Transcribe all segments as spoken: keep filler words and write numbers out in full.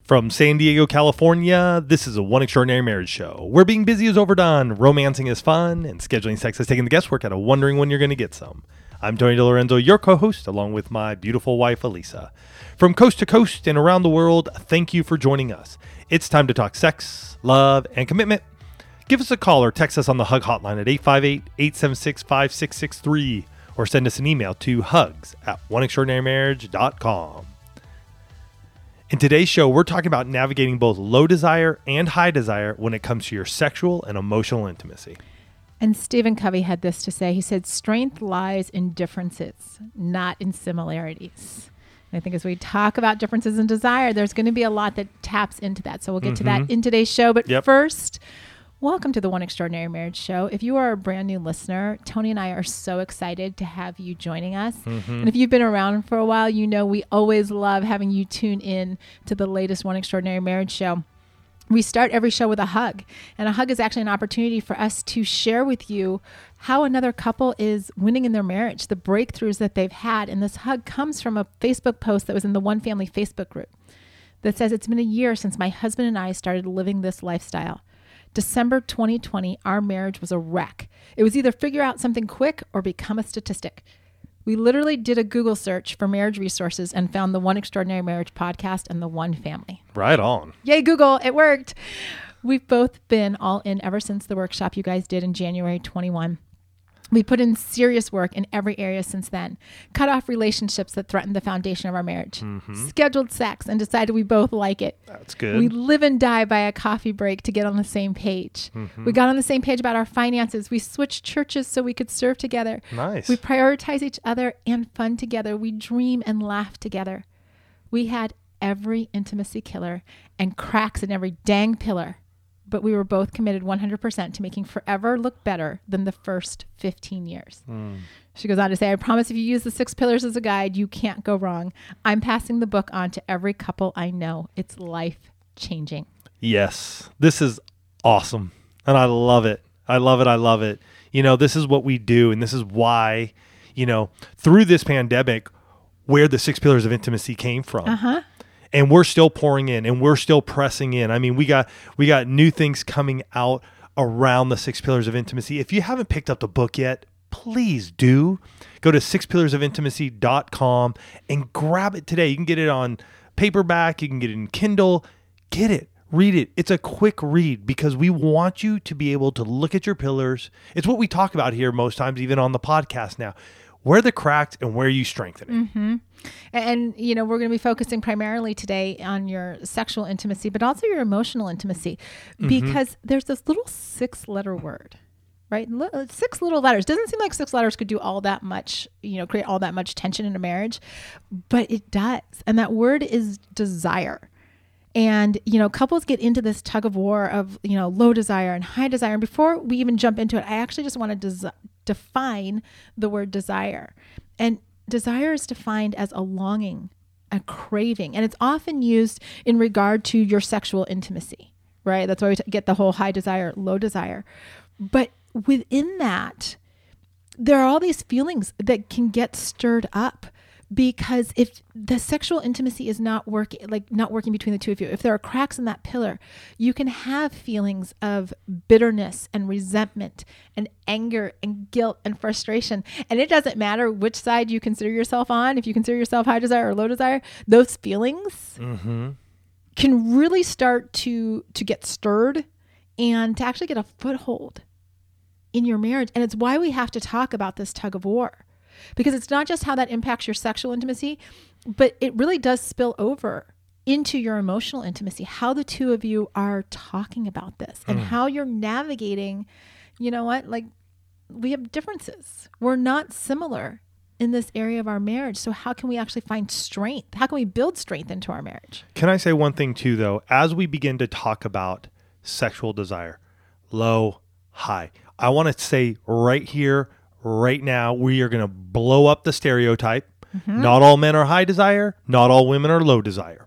From San Diego, California, this is a One Extraordinary Marriage show, where being busy is overdone, romancing is fun, and scheduling sex has taken the guesswork out of wondering when you're going to get some. I'm Tony DeLorenzo, your co-host, along with my beautiful wife, Elisa. From coast to coast and around the world, thank you for joining us. It's time to talk sex, love, and commitment. Give us a call or text us on the Hug hotline at eight five eight, eight seven six, five six six three or send us an email to hugs at one extraordinary marriage dot com. In today's show, we're talking about navigating both low desire and high desire when it comes to your sexual and emotional intimacy. And Stephen Covey had this to say. He said, strength lies in differences, not in similarities. And I think as we talk about differences in desire, there's going to be a lot that taps into that. So we'll get mm-hmm. to that in today's show. But yep. first, welcome to the One Extraordinary Marriage Show. If you are a brand new listener, Tony and I are so excited to have you joining us. Mm-hmm. And if you've been around for a while, you know we always love having you tune in to the latest One Extraordinary Marriage Show. We start every show with a hug, and a hug is actually an opportunity for us to share with you how another couple is winning in their marriage, the breakthroughs that they've had. And this hug comes from a Facebook post that was in the One Family Facebook group that says, it's been a year since my husband and I started living this lifestyle. December twenty twenty, our marriage was a wreck. It was either figure out something quick or become a statistic. We literally did a Google search for marriage resources and found the One Extraordinary Marriage podcast and the One Family. Right on. Yay, Google, it worked. We've both been all in ever since the workshop you guys did in January twenty-one. We put in serious work in every area since then. Cut off relationships that threatened the foundation of our marriage. Mm-hmm. Scheduled sex and decided we both like it. That's good. We live and die by a coffee break to get on the same page. Mm-hmm. We got on the same page about our finances. We switched churches so we could serve together. Nice. We prioritize each other and fun together. We dream and laugh together. We had every intimacy killer and cracks in every dang pillar. But we were both committed one hundred percent to making forever look better than the first fifteen years. Mm. She goes on to say, I promise if you use the six pillars as a guide, you can't go wrong. I'm passing the book on to every couple I know. It's life-changing. Yes, this is awesome. And I love it. I love it. I love it. You know, this is what we do. And this is why, you know, through this pandemic, where the six pillars of intimacy came from. Uh-huh. And we're still pouring in and we're still pressing in. I mean, we got we got new things coming out around the six pillars of intimacy. If you haven't picked up the book yet, please do. Go to six pillars of intimacy dot com and grab it today. You can get it on paperback. You can get it in Kindle. Get it. Read it. It's a quick read because we want you to be able to look at your pillars. It's what we talk about here most times, even on the podcast now. Where the cracks and where you strengthen it. Mm-hmm. And, you know, we're going to be focusing primarily today on your sexual intimacy, but also your emotional intimacy, because mm-hmm. there's this little six letter word, right? Six little letters. Doesn't seem like six letters could do all that much, you know, create all that much tension in a marriage, but it does. And that word is desire. And, you know, couples get into this tug of war of, you know, low desire and high desire. And before we even jump into it, I actually just want to des- define the word desire. And desire is defined as a longing, a craving. And it's often used in regard to your sexual intimacy, right? That's why we t- get the whole high desire, low desire. But within that, there are all these feelings that can get stirred up. Because if the sexual intimacy is not working, like not working between the two of you, if there are cracks in that pillar, you can have feelings of bitterness and resentment and anger and guilt and frustration. And it doesn't matter which side you consider yourself on. If you consider yourself high desire or low desire, those feelings mm-hmm. can really start to, to get stirred and to actually get a foothold in your marriage. And it's why we have to talk about this tug of war. Because it's not just how that impacts your sexual intimacy, but it really does spill over into your emotional intimacy, how the two of you are talking about this and mm. how you're navigating, you know what, like we have differences. We're not similar in this area of our marriage. So how can we actually find strength? How can we build strength into our marriage? Can I say one thing too, though? As we begin to talk about sexual desire, low, high, I want to say right here, right now, we are going to blow up the stereotype. Mm-hmm. Not all men are high desire. Not all women are low desire.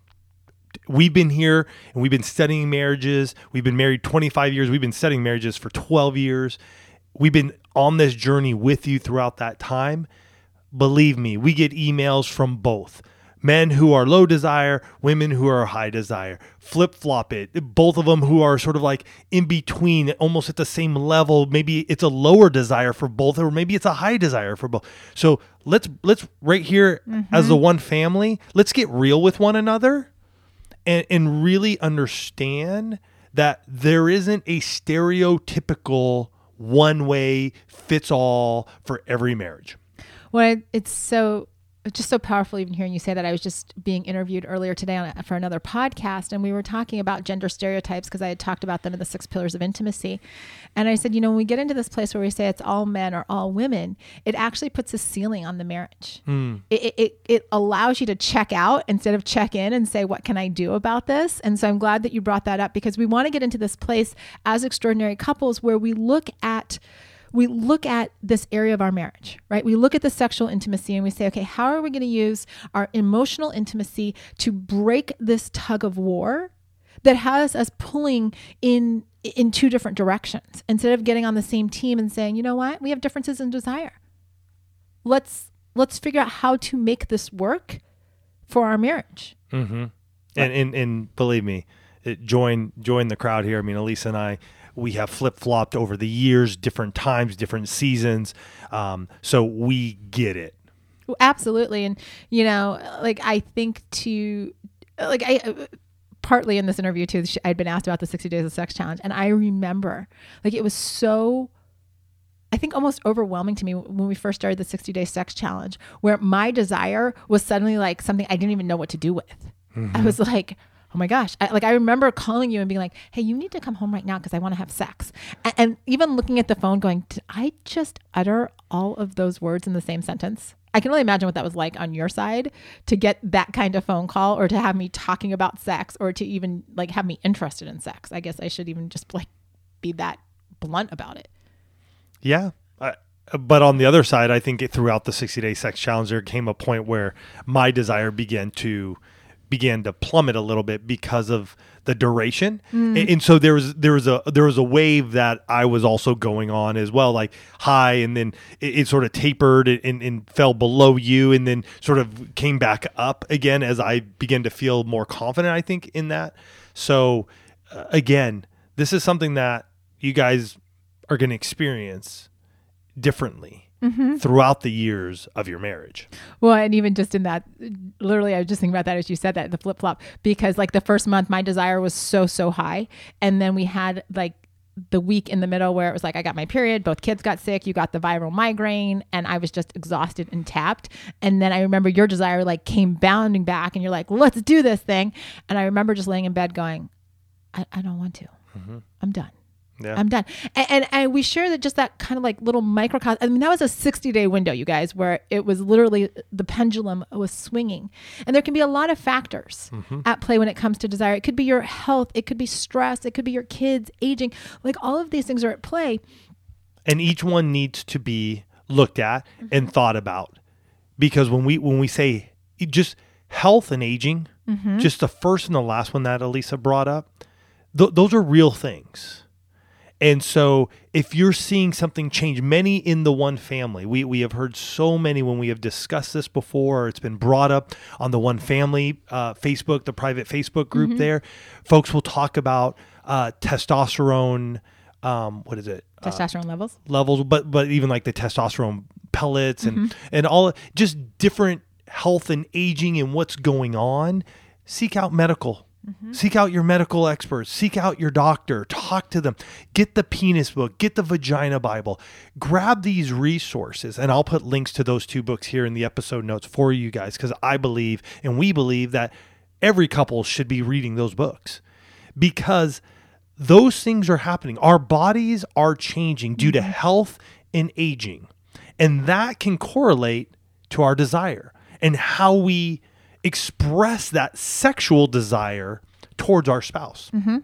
We've been here and we've been studying marriages. We've been married twenty-five years. We've been studying marriages for twelve years. We've been on this journey with you throughout that time. Believe me, we get emails from both men who are low desire, women who are high desire. Flip flop it. Both of them who are sort of like in between, almost at the same level. Maybe it's a lower desire for both, or maybe it's a high desire for both. So let's let's right here mm-hmm. as the one family, let's get real with one another and, and really understand that there isn't a stereotypical one way fits all for every marriage. Well, it's so It's just so powerful even hearing you say that. I was just being interviewed earlier today on a, for another podcast, and we were talking about gender stereotypes because I had talked about them in the six pillars of intimacy. And I said, you know, when we get into this place where we say it's all men or all women, it actually puts a ceiling on the marriage. Mm. It, it, it allows you to check out instead of check in and say, what can I do about this? And so I'm glad that you brought that up, because we want to get into this place as extraordinary couples where we look at We look at this area of our marriage, right? We look at the sexual intimacy and we say, okay, how are we going to use our emotional intimacy to break this tug of war that has us pulling in in two different directions, instead of getting on the same team and saying, you know what, we have differences in desire. Let's let's figure out how to make this work for our marriage. Mm-hmm. And, and and believe me, it, join join the crowd here. I mean, Elisa and I, we have flip-flopped over the years, different times, different seasons. Um, so we get it. Well, absolutely. And, you know, like I think to, like I, partly in this interview too, I'd been asked about the sixty days of sex challenge. And I remember like, it was so, I think almost overwhelming to me when we first started the sixty day sex challenge, where my desire was suddenly like something I didn't even know what to do with. Mm-hmm. I was like, oh my gosh. I, like I remember calling you and being like, hey, you need to come home right now because I want to have sex. And, and even looking at the phone going, did I just utter all of those words in the same sentence? I can only imagine what that was like on your side to get that kind of phone call, or to have me talking about sex, or to even like have me interested in sex. I guess I should even just like be that blunt about it. Yeah. I, but on the other side, I think it, throughout the sixty day sex challenge, there came a point where my desire began to began to plummet a little bit because of the duration. Mm. And, and so there was, there was a, there was a wave that I was also going on as well, like high, and then it, it sort of tapered and, and fell below you, and then sort of came back up again as I began to feel more confident, I think, in that. So uh, again, this is something that you guys are going to experience differently. Mm-hmm. throughout the years of your marriage. Well, and even just in that, literally, I was just thinking about that as you said that, the flip flop, because like the first month, my desire was so, so high. And then we had like the week in the middle where it was like, I got my period, both kids got sick, you got the viral migraine, and I was just exhausted and tapped. And then I remember your desire like came bounding back and you're like, let's do this thing. And I remember just laying in bed going, I, I don't want to, mm-hmm. I'm done. Yeah. I'm done. And, and and we share that, just that kind of like little microcosm. I mean, that was a sixty day window, you guys, where it was literally the pendulum was swinging. And there can be a lot of factors mm-hmm. at play when it comes to desire. It could be your health. It could be stress. It could be your kids aging. Like all of these things are at play. And each one needs to be looked at mm-hmm. and thought about. Because when we when we say just health and aging, mm-hmm. just the first and the last one that Elisa brought up, th- those are real things. And so if you're seeing something change, many in the one family, we, we have heard so many when we have discussed this before, or it's been brought up on the one family uh, Facebook, the private Facebook group mm-hmm. there, folks will talk about uh, testosterone, um, what is it? Testosterone uh, levels. Levels, but but even like the testosterone pellets and, mm-hmm. and all, just different health and aging and what's going on. Seek out medical Mm-hmm. Seek out your medical experts. Seek out your doctor. Talk to them. Get the penis book. Get the vagina Bible. Grab these resources. And I'll put links to those two books here in the episode notes for you guys, because I believe, and we believe, that every couple should be reading those books, because those things are happening. Our bodies are changing due to health and aging. And that can correlate to our desire and how we express that sexual desire towards our spouse. Mm-hmm.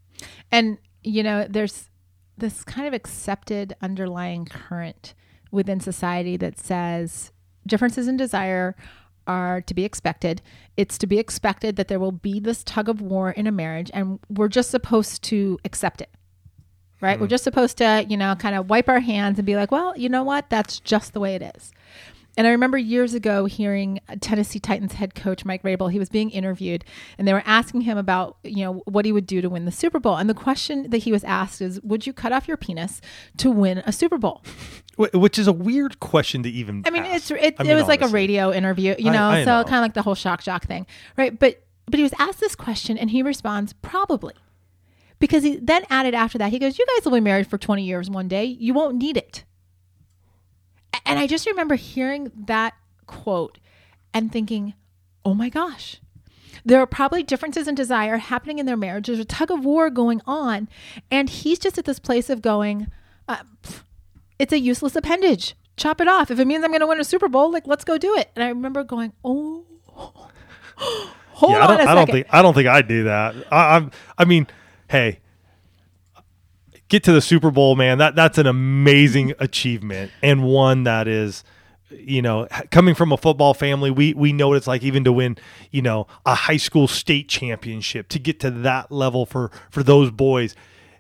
And, you know, there's this kind of accepted underlying current within society that says differences in desire are to be expected. It's to be expected that there will be this tug of war in a marriage, and we're just supposed to accept it. Right? Mm-hmm. We're just supposed to, you know, kind of wipe our hands and be like, well, you know what? That's just the way it is. And I remember years ago hearing Tennessee Titans head coach Mike Vrabel. He was being interviewed, and they were asking him about, you know, what he would do to win the Super Bowl. And the question that he was asked is, would you cut off your penis to win a Super Bowl? Which is a weird question to even I mean, ask. it's it, I it mean, was like a honestly. radio interview, you know, I, I so know. kind of like the whole shock jock thing, right? But but he was asked this question, and he responds, probably. Because he then added after that, he goes, you guys will be married for twenty years one day. You won't need it. And I just remember hearing that quote and thinking, oh my gosh, there are probably differences in desire happening in their marriage. There's a tug of war going on. And he's just at this place of going, uh, pff, it's a useless appendage. Chop it off. If it means I'm going to win a Super Bowl, like, let's go do it. And I remember going, oh, hold yeah, on I don't, a second. I don't think I don't think I'd do that. I, I'm. I mean, hey, get to the Super Bowl, man. That that's an amazing achievement, and one that is, you know, coming from a football family, we we know what it's like even to win, you know, a high school state championship, to get to that level for for those boys,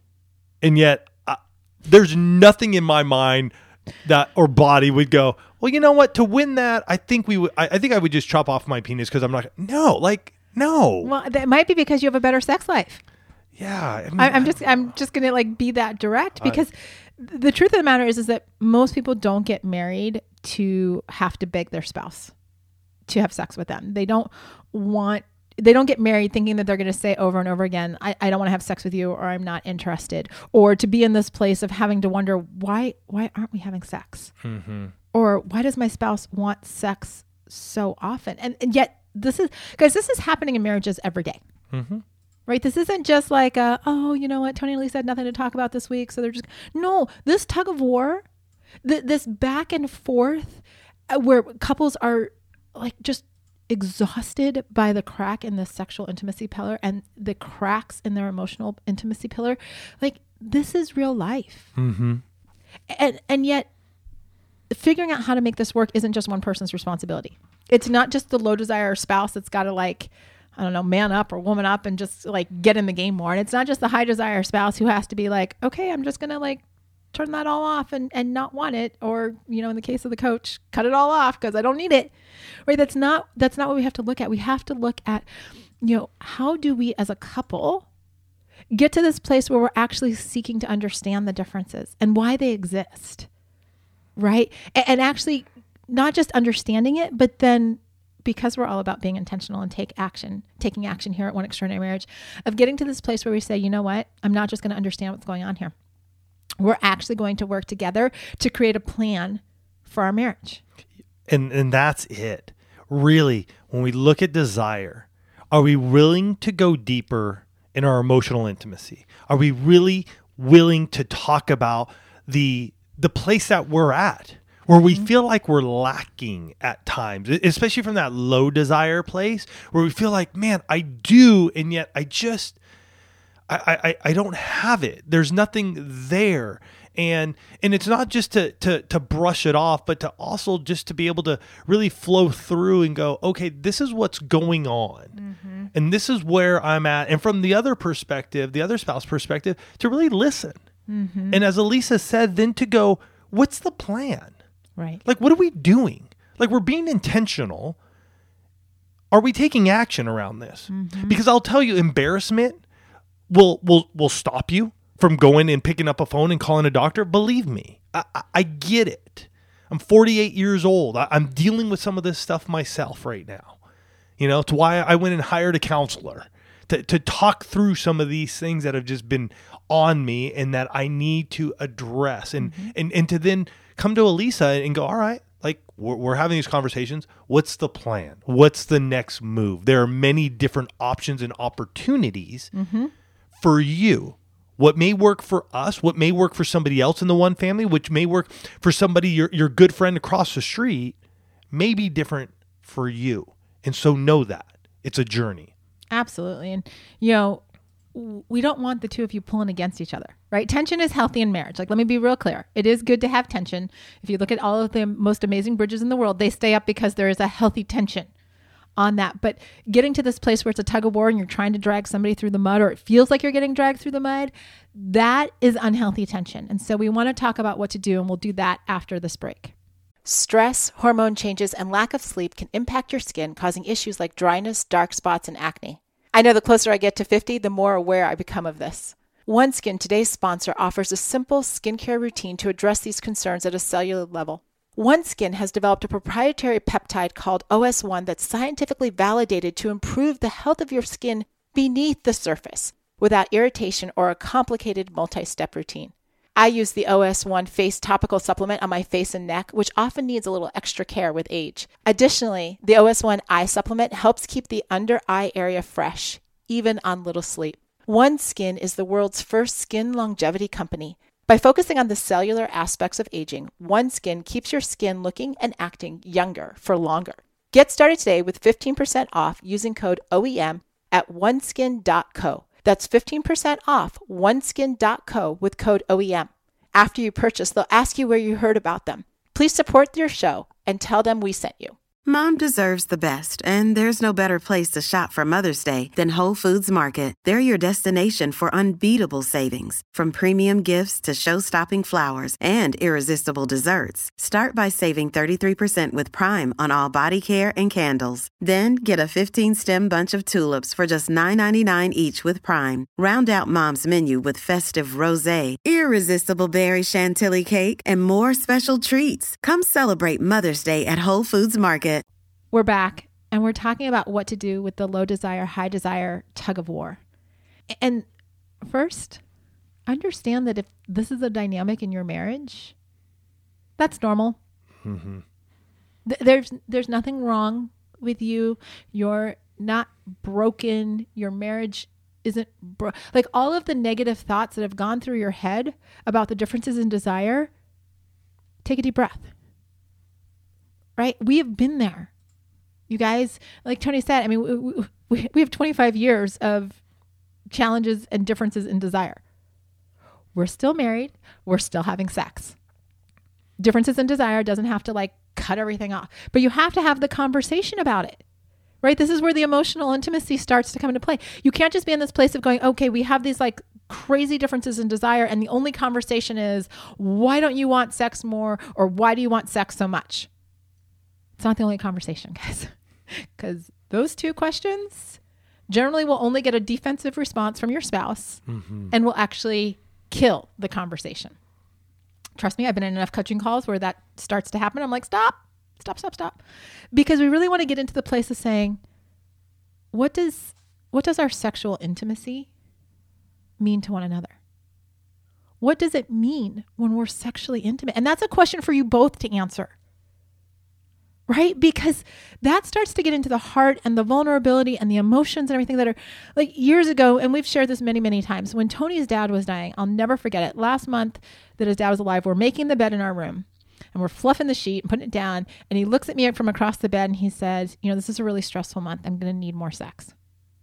and yet uh, there's nothing in my mind that or body would go, well, you know what, to win that, I think we would. I, I think I would just chop off my penis because I'm not. No, like no. Well, that might be because you have a better sex life. Yeah, I mean, I, I'm just I'm just gonna like be that direct, because I, the truth of the matter is is that most people don't get married to have to beg their spouse to have sex with them. They don't want they don't get married thinking that they're going to say over and over again, I, I don't want to have sex with you, or I'm not interested, or to be in this place of having to wonder why why aren't we having sex, mm-hmm. or why does my spouse want sex so often, and and yet this is guys this is happening in marriages every day. Mm-hmm. Right? This isn't just like, a, oh, you know what? Tony and Lisa had nothing to talk about this week. So they're just, no, this tug of war, th- this back and forth uh, where couples are like just exhausted by the crack in the sexual intimacy pillar and the cracks in their emotional intimacy pillar. Like, this is real life. Mm-hmm. And, and yet figuring out how to make this work isn't just one person's responsibility. It's not just the low desire spouse that's got to like, I don't know, man up or woman up and just like get in the game more. And it's not just the high desire spouse who has to be like, okay, I'm just going to like turn that all off and, and not want it. Or, you know, in the case of the coach, cut it all off because I don't need it. Right. That's not, that's not what we have to look at. We have to look at, you know, how do we as a couple get to this place where we're actually seeking to understand the differences and why they exist. Right. And, and actually not just understanding it, but then, because we're all about being intentional and take action, taking action here at One Extraordinary Marriage, of getting to this place where we say, you know what, I'm not just going to understand what's going on here. We're actually going to work together to create a plan for our marriage. And and that's it. Really, when we look at desire, are we willing to go deeper in our emotional intimacy? Are we really willing to talk about the the place that we're at, where we feel like we're lacking at times, especially from that low desire place, where we feel like, man, I do, and yet I just, I, I, I don't have it. There's nothing there. And and it's not just to, to to brush it off, but to also just to be able to really flow through and go, okay, this is what's going on. Mm-hmm. And this is where I'm at. And from the other perspective, the other spouse perspective, to really listen. Mm-hmm. And as Elisa said, then to go, what's the plan? Right. Like, what are we doing? Like, we're being intentional. Are we taking action around this? Mm-hmm. Because I'll tell you, embarrassment will will will stop you from going and picking up a phone and calling a doctor. Believe me, I, I, I get it. I'm forty-eight years old. I, I'm dealing with some of this stuff myself right now. You know, it's why I went and hired a counselor to to talk through some of these things that have just been on me and that I need to address, and mm-hmm. and and to then come to Elisa and go, all right, like we're, we're having these conversations. What's the plan? What's the next move? There are many different options and opportunities mm-hmm. for you. What may work for us, what may work for somebody else in the one family, which may work for somebody, your, your good friend across the street, may be different for you. And so know that. It's a journey. Absolutely. And, you know, we don't want the two of you pulling against each other, right? Tension is healthy in marriage. Like, let me be real clear. It is good to have tension. If you look at all of the most amazing bridges in the world, they stay up because there is a healthy tension on that. But getting to this place where it's a tug of war and you're trying to drag somebody through the mud, or it feels like you're getting dragged through the mud, that is unhealthy tension. And so we want to talk about what to do, and we'll do that after this break. Stress, hormone changes, and lack of sleep can impact your skin, causing issues like dryness, dark spots, and acne. I know the closer I get to fifty, the more aware I become of this. OneSkin, today's sponsor, offers a simple skincare routine to address these concerns at a cellular level. OneSkin has developed a proprietary peptide called O S one that's scientifically validated to improve the health of your skin beneath the surface without irritation or a complicated multi-step routine. I use the O S one face topical supplement on my face and neck, which often needs a little extra care with age. Additionally, the O S one eye supplement helps keep the under eye area fresh, even on little sleep. OneSkin is the world's first skin longevity company. By focusing on the cellular aspects of aging, OneSkin keeps your skin looking and acting younger for longer. Get started today with fifteen percent off using code O E M at oneskin dot co. That's fifteen percent off oneskin dot co with code O E M. After you purchase, they'll ask you where you heard about them. Please support your show and tell them we sent you. Mom deserves the best, and there's no better place to shop for Mother's Day than Whole Foods Market. They're your destination for unbeatable savings, from premium gifts to show-stopping flowers and irresistible desserts. Start by saving thirty-three percent with Prime on all body care and candles. Then get a fifteen-stem bunch of tulips for just nine ninety-nine each with Prime. Round out Mom's menu with festive rosé, irresistible berry chantilly cake, and more special treats. Come celebrate Mother's Day at Whole Foods Market. We're back, and we're talking about what to do with the low desire, high desire tug of war. And first, understand that if this is a dynamic in your marriage, that's normal. Mm-hmm. Th- there's there's nothing wrong with you. You're not broken. Your marriage isn't bro- like all of the negative thoughts that have gone through your head about the differences in desire. Take a deep breath. Right? We have been there. You guys, like Tony said, I mean, we, we, we have twenty-five years of challenges and differences in desire. We're still married. We're still having sex. Differences in desire doesn't have to like cut everything off, but you have to have the conversation about it, right? This is where the emotional intimacy starts to come into play. You can't just be in this place of going, okay, we have these like crazy differences in desire, and the only conversation is, why don't you want sex more? Or why do you want sex so much? It's not the only conversation, guys, because those two questions generally will only get a defensive response from your spouse mm-hmm. and will actually kill the conversation. Trust me, I've been in enough coaching calls where that starts to happen. I'm like, stop, stop, stop, stop. Because we really want to get into the place of saying, what does, what does our sexual intimacy mean to one another? What does it mean when we're sexually intimate? And that's a question for you both to answer. Right? Because that starts to get into the heart and the vulnerability and the emotions and everything that are like years ago. And we've shared this many, many times. When Tony's dad was dying, I'll never forget it. Last month that his dad was alive, we're making the bed in our room and we're fluffing the sheet and putting it down. And he looks at me from across the bed and he says, you know, this is a really stressful month. I'm going to need more sex.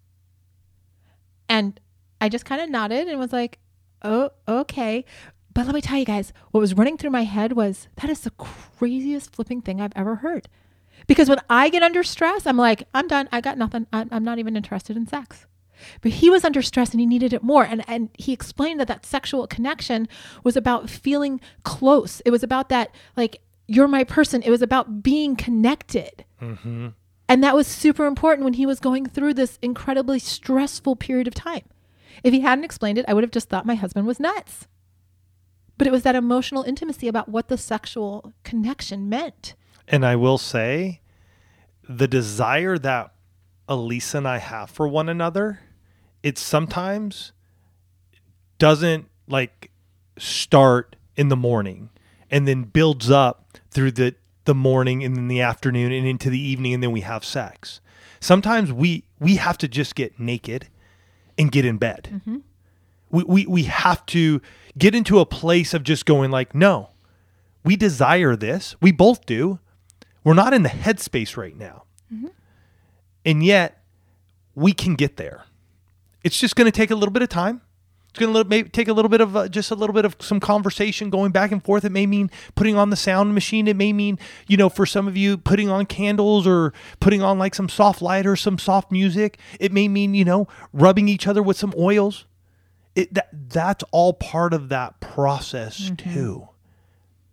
And I just kind of nodded and was like, oh, okay. But let me tell you guys, what was running through my head was, that is the craziest flipping thing I've ever heard. Because when I get under stress, I'm like, I'm done. I got nothing. I'm not even interested in sex. But he was under stress and he needed it more. And, and he explained that that sexual connection was about feeling close. It was about that, like, you're my person. It was about being connected. Mm-hmm. And that was super important when he was going through this incredibly stressful period of time. If he hadn't explained it, I would have just thought my husband was nuts. But it was that emotional intimacy about what the sexual connection meant. And I will say, the desire that Elisa and I have for one another, it sometimes doesn't like start in the morning and then builds up through the, the morning and then the afternoon and into the evening, and then we have sex. Sometimes we, we have to just get naked and get in bed. Mm-hmm. We, we we have to get into a place of just going like, no, we desire this. We both do. We're not in the headspace right now. Mm-hmm. And yet we can get there. It's just going to take a little bit of time. It's going to maybe take a little bit of uh, just a little bit of some conversation going back and forth. It may mean putting on the sound machine. It may mean, you know, for some of you putting on candles or putting on like some soft light or some soft music. It may mean, you know, rubbing each other with some oils. It, that that's all part of that process mm-hmm. too.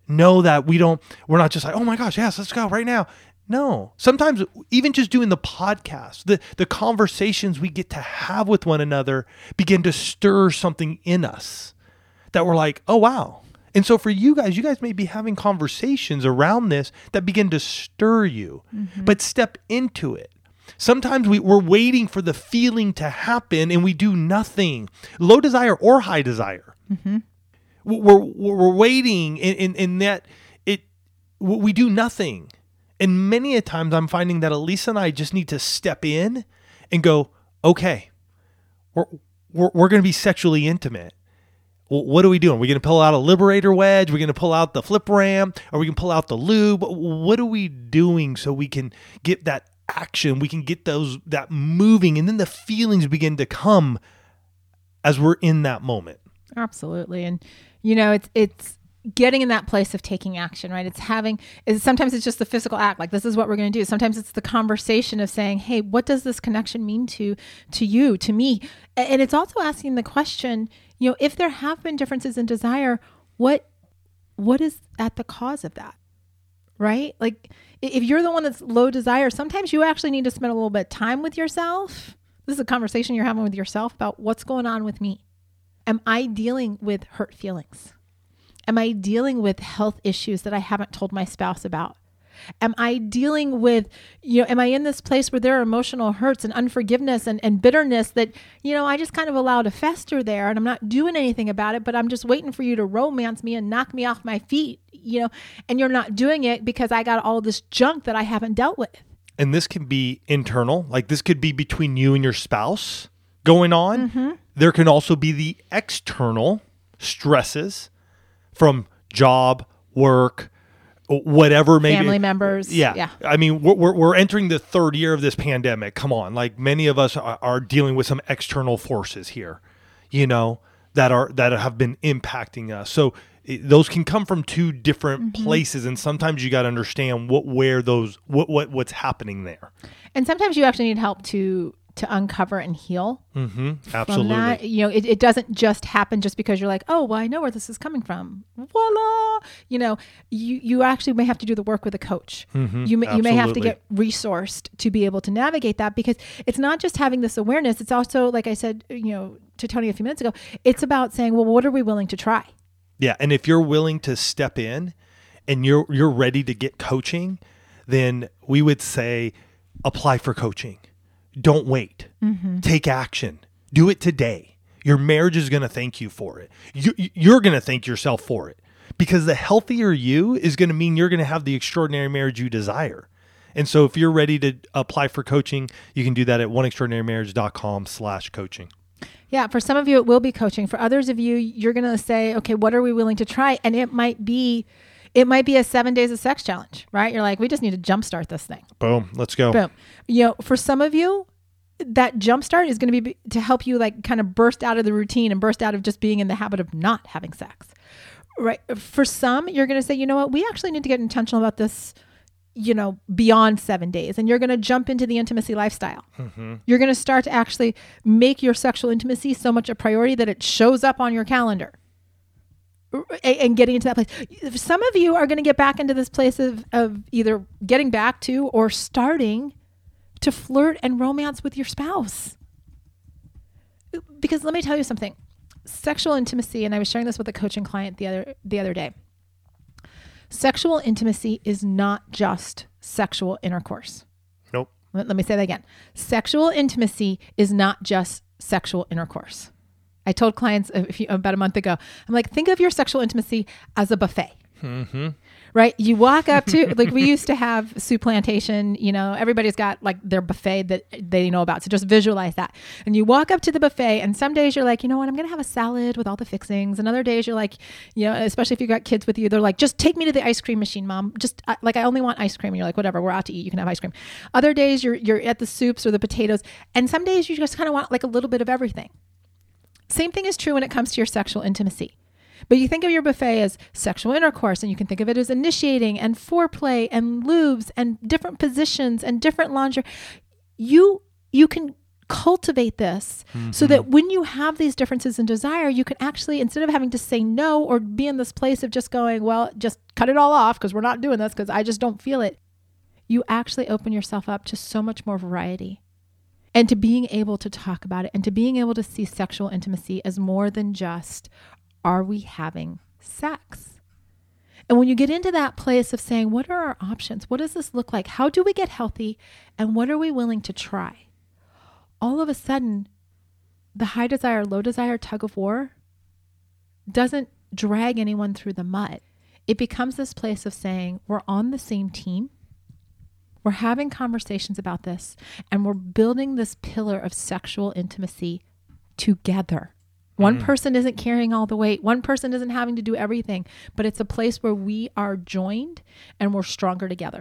know that we don't, we're not just like, oh my gosh, yes, let's go right now. No, sometimes even just doing the podcast, the, the conversations we get to have with one another begin to stir something in us that we're like, oh, wow. And so for you guys, you guys may be having conversations around this that begin to stir you, mm-hmm. but step into it. Sometimes we, we're waiting for the feeling to happen and we do nothing, low desire or high desire. Mm-hmm. We're, we're waiting in, in, in that it, we do nothing. And many a times I'm finding that Elisa and I just need to step in and go, okay, we're, we're, we're going to be sexually intimate. Well, what are we doing? Are we going to pull out a Liberator wedge? Are we going to pull out the flip ram? Are we going to pull out the lube? What are we doing so we can get that action? We can get those, that moving, and then the feelings begin to come as we're in that moment. Absolutely. And, you know, it's, it's, getting in that place of taking action, right? It's having, is sometimes it's just the physical act. Like, this is what we're going to do. Sometimes it's the conversation of saying, hey, what does this connection mean to, to you, to me? And it's also asking the question, you know, if there have been differences in desire, what, what is at the cause of that? Right? Like, if you're the one that's low desire, sometimes you actually need to spend a little bit of time with yourself. This is a conversation you're having with yourself about what's going on with me. Am I dealing with hurt feelings? Am I dealing with health issues that I haven't told my spouse about? Am I dealing with, you know, am I in this place where there are emotional hurts and unforgiveness and, and bitterness that, you know, I just kind of allow to fester there and I'm not doing anything about it, but I'm just waiting for you to romance me and knock me off my feet, you know, and you're not doing it because I got all this junk that I haven't dealt with. And this can be internal, like this could be between you and your spouse going on. Mm-hmm. There can also be the external stresses from job, work, whatever, maybe family members. Yeah. yeah. I mean, we're, we're, we're entering the third year of this pandemic. Come on. Like, many of us are, are dealing with some external forces here, you know, that are, that have been impacting us. So it, those can come from two different mm-hmm. places. And sometimes you got to understand what, where those, what, what, what's happening there. And sometimes you actually need help to, to uncover and heal. Mm-hmm. Absolutely. From that. You know, it, it doesn't just happen just because you're like, oh, well, I know where this is coming from. Voila. You know, you, you actually may have to do the work with a coach. Mm-hmm. You may, you may have to get resourced to be able to navigate that, because it's not just having this awareness. It's also, like I said, you know, to Tony a few minutes ago, it's about saying, well, what are we willing to try? Yeah. And if you're willing to step in and you're, you're ready to get coaching, then we would say, apply for coaching. Don't wait. Mm-hmm. Take action. Do it today. Your marriage is going to thank you for it. You, you're going to thank yourself for it, because the healthier you is going to mean you're going to have the extraordinary marriage you desire. And so if you're ready to apply for coaching, you can do that at one extraordinary marriage dot com slash coaching. Yeah. For some of you, it will be coaching. For others of you, you're going to say, okay, what are we willing to try? And it might be It might be a seven days of sex challenge, right? You're like, we just need to jumpstart this thing. Boom. Let's go. Boom. You know, for some of you, that jumpstart is going to be to help you like kind of burst out of the routine and burst out of just being in the habit of not having sex, right? For some, you're going to say, you know what, we actually need to get intentional about this, you know, beyond seven days. And you're going to jump into the intimacy lifestyle. Mm-hmm. You're going to start to actually make your sexual intimacy so much a priority that it shows up on your calendar. And getting into that place. Some of you are going to get back into this place of, of either getting back to or starting to flirt and romance with your spouse. Because let me tell you something. Sexual intimacy, and I was sharing this with a coaching client the other the other day. Sexual intimacy is not just sexual intercourse. Nope. Let, let me say that again. Sexual intimacy is not just sexual intercourse. I told clients a few, about a month ago, I'm like, think of your sexual intimacy as a buffet, mm-hmm. right? You walk up to, like we used to have Soup Plantation, you know, everybody's got like their buffet that they know about. So just visualize that. And you walk up to the buffet, and some days you're like, you know what, I'm going to have a salad with all the fixings. And other days you're like, you know, especially if you got kids with you, they're like, just take me to the ice cream machine, Mom. Just uh, like, I only want ice cream. And you're like, whatever, we're out to eat. You can have ice cream. Other days you're, you're at the soups or the potatoes. And some days you just kind of want like a little bit of everything. Same thing is true when it comes to your sexual intimacy. But you think of your buffet as sexual intercourse, and you can think of it as initiating and foreplay and lubes and different positions and different lingerie. You, you can cultivate this mm-hmm. so that when you have these differences in desire, you can actually, instead of having to say no or be in this place of just going, well, just cut it all off because we're not doing this because I just don't feel it, you actually open yourself up to so much more variety and to being able to talk about it and to being able to see sexual intimacy as more than just, are we having sex? And when you get into that place of saying, what are our options? What does this look like? How do we get healthy? And what are we willing to try? All of a sudden, the high desire, low desire tug of war doesn't drag anyone through the mud. It becomes this place of saying, we're on the same team. We're having conversations about this, and we're building this pillar of sexual intimacy together. One mm-hmm. person isn't carrying all the weight. One person isn't having to do everything, but it's a place where we are joined and we're stronger together.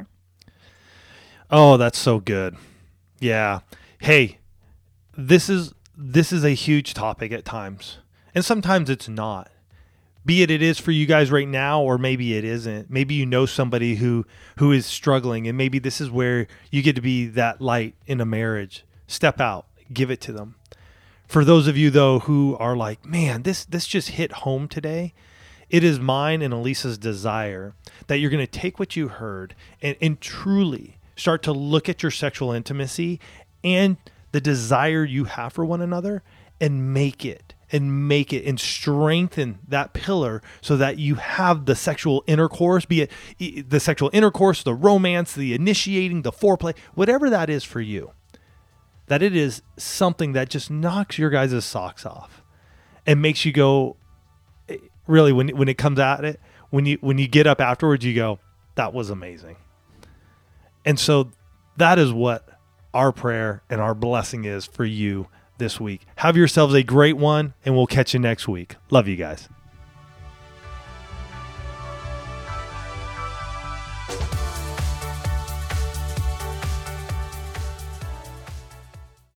Oh, that's so good. Yeah. Hey, this is this is a huge topic at times, and sometimes it's not. Be it it is for you guys right now, or maybe it isn't. Maybe you know somebody who who is struggling, and maybe this is where you get to be that light in a marriage. Step out, give it to them. For those of you, though, who are like, man, this this just hit home today, it is mine and Elisa's desire that you're going to take what you heard and, and truly start to look at your sexual intimacy and the desire you have for one another and make it and make it and strengthen that pillar so that you have the sexual intercourse, be it the sexual intercourse, the romance, the initiating, the foreplay, whatever that is for you, that it is something that just knocks your guys' socks off and makes you go, really, when, when it comes at it, when you, when you get up afterwards, you go, that was amazing. And so that is what our prayer and our blessing is for you this week. Have yourselves a great one, and we'll catch you next week. Love you guys.